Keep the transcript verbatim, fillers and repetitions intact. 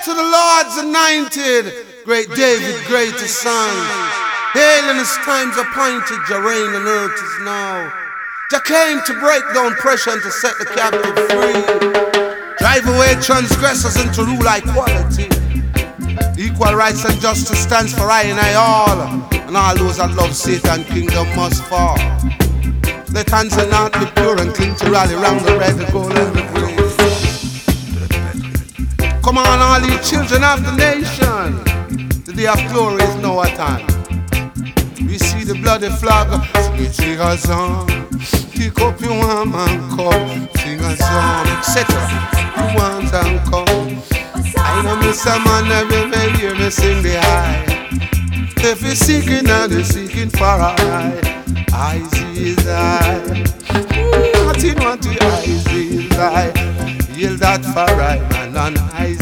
to the Lord's anointed, great David, greatest son. Hail in his times appointed, Jah reign on earth is now. Jah came to break down pressure and to set the captive free. Drive away transgressors and to rule equality. Equal rights and justice stands for I and I all. And all those that love Satan kingdom must fall. Let hands and heart be pure and cling to rally round the red, the gold and the green. Come on, all you children of the nation. The day of glory is now at hand. We see the bloody flag. Sing a song. Kick up your arm and come. Sing a song. Set up. You want and come. I know miss a man every hear me sing the high. If you're seeking and you're seeking for a high, I see his eye. Nothing want to I see his eye. Yield that for right man and I